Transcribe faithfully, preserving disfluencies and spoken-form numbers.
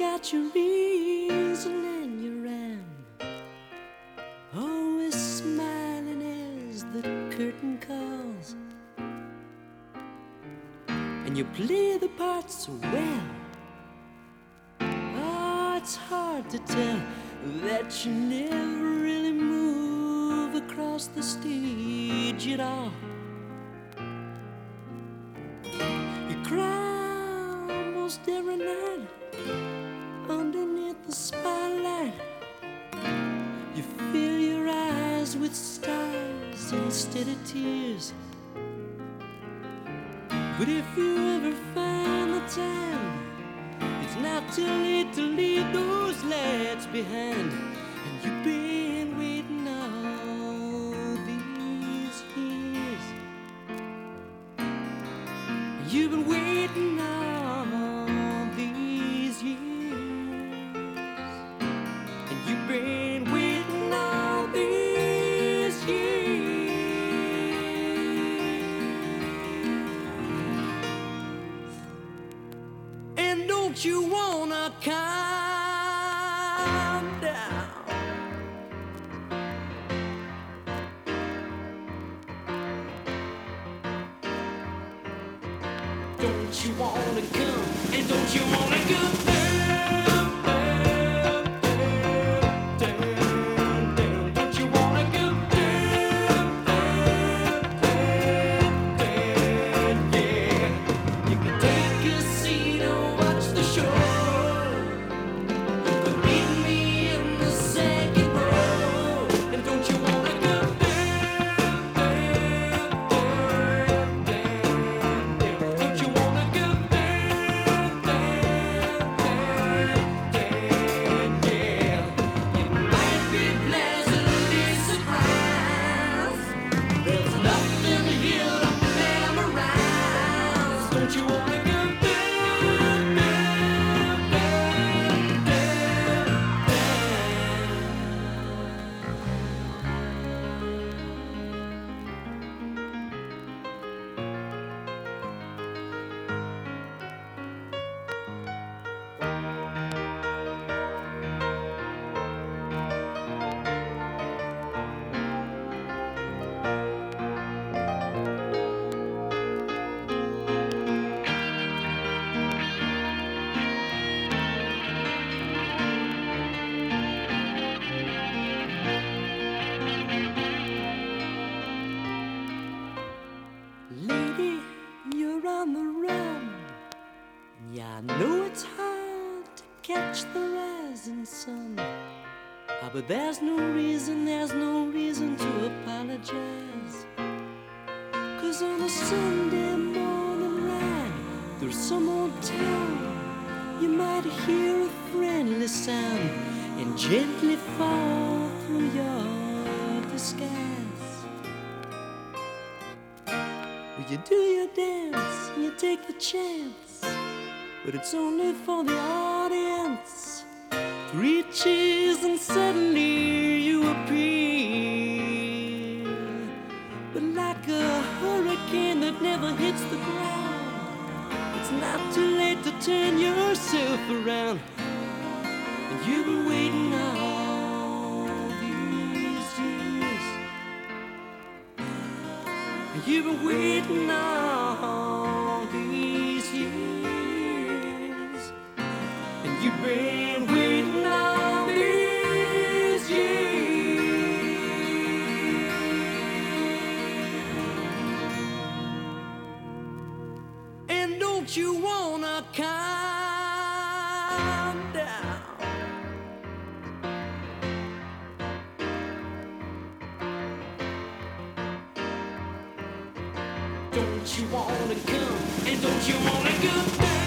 got your reason and your rhyme, always smiling as the curtain calls, and you play the part so well. Oh, it's hard to tell that you never really move across the stage at all. You cry almost every night underneath the spotlight. You fill your eyes with stars instead of tears. But if you ever find the time, it's not too late to leave those lights behind. And you've been waiting all these years. You've been waiting all these years. And you've been waiting all these years. And don't you wanna calm down? Don't you wanna come? And don't you wanna go down, down, down, down, down? Don't you wanna go down, down, down, down? Yeah, you can take a seat and watch the show. You can meet me in the second row. And don't you wanna go down, down, down, down, down? Don't you wanna go down, down, down, down? Yeah, you might be pleasantly surprised. There's nothing here to memorize. Don't you wanna go down, down, down, down, lady, you're on the run. Yeah, I know it's hard to catch the rising sun. Ah, but there's no reason, there's no reason to apologize. 'Cause on a Sunday morning ride through some old town, you might hear a friendly sound and gently fall through your disguise. Well, you do your dance and you take the chance, but it's only for the audience. Three cheers and suddenly you appear. But like a hurricane that never hits the ground, it's not too late to turn yourself around. And you've been waiting all these years. And you've been waiting all these years. And you've been waiting all these years. And don't you wanna calm down? Don't you wanna come? And don't you wanna go down?